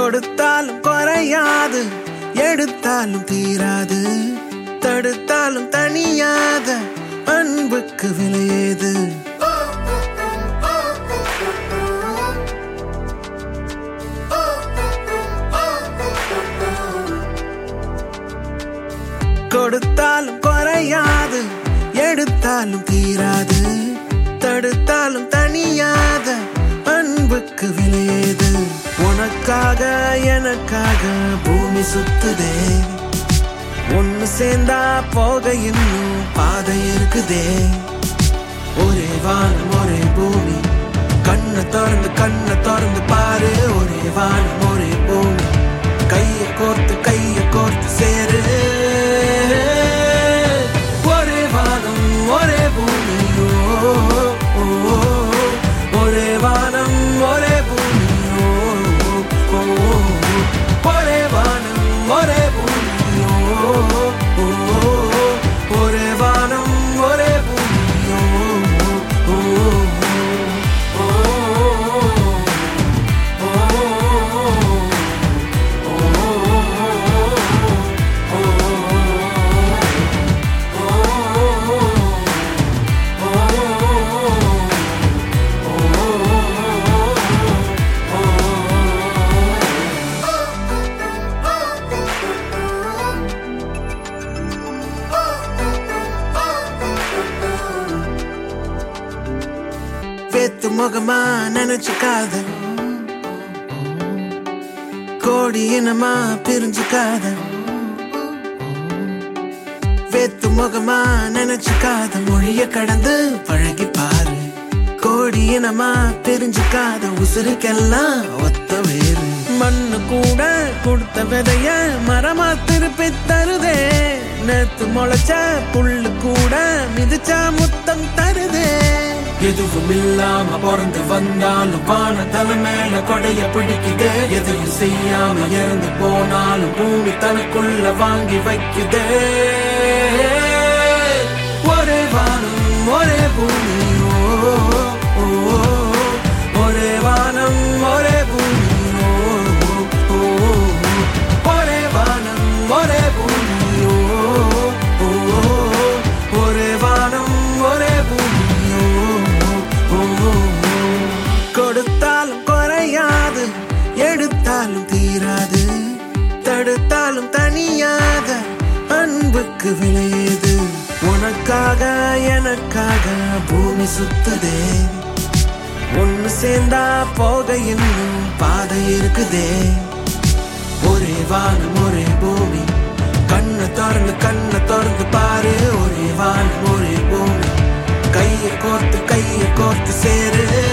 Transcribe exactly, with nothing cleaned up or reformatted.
கொடுத்தாலும் குறையாது, எடுத்தாலும் தீராது, தடுத்தாலும் தனியாத அன்புக்கு விலையேது. கொடுத்தாலும் குறையாது, எடுத்தாலும் தீராது, தடுத்தாலும் தனியாத அன்புக்கு விலையேது. உனக்காக எனக்காக பூமி சுத்துதே, ஒன்னு சேர்ந்தா போக இன்னும் பாதை இருக்குதே. ஒரே வானம் ஒரே பூமி, கண்ணை திறந்து கண்ணை திறந்து பாரு. ஒரே வானம் ஒரே பூமி, கைய கோர்த்து கைய கோர்த்து சேரு. ஒரே வானம் ஒரே பூமி, ஒரே வானம் ஒரே பூமி, ஒரே வானம் ஒரே பூமி, ஒரே வானம் ஒரே பூமி. பேத்து முகமா நினைச்சுக்காத, கோடி இனமா பிரிஞ்சுக்காத. பேத்து முகமா நினைச்சுக்காத, மொழிய கடந்து பழகி பாரு. கோடி இனமா பிரிஞ்சுக்காத, உசுருக்கெல்லாம் ஒத்த வேறு. மண்ணு கூட கொடுத்த விதைய மரமா திருப்பி தருதே. நேத்து முளைச்ச புல்லு கூட மிதிச்சா முத்தம் தருதே. எதுவும் இல்லாம பிறந்து வந்தாலும் வான தலை மேல கொடைய பிடிக்குதே. எதையும் செய்யாம இறந்து போனாலும் பூமி தனக்குள்ள வாங்கி வைக்குதே. ஒரே வானம் ஒரே பூமி, ஒரே வானம் ஒரே பூமி, ஒரே வானம் ஒரே பூமி, ஒரே வானம் ஒரே பூமி. கொடுத்தாலும் குறையாது, எடுத்தாலும் தீராது, தடுத்தாலும் தனியாத அன்புக்கு விலையேது. உனக்காக எனக்காக பூமி சுத்துதே, ஒன்னு சேர்ந்தா போக இன்னும் பாதை இருக்குதே. ஒரே வானம் ஒரே பூமி, கண்ணை திறந்து கண்ணை திறந்து பாரு. ஒரே வானம் ஒரே பூமி, கைய கோர்த்து கைய கோர்த்து சேரு.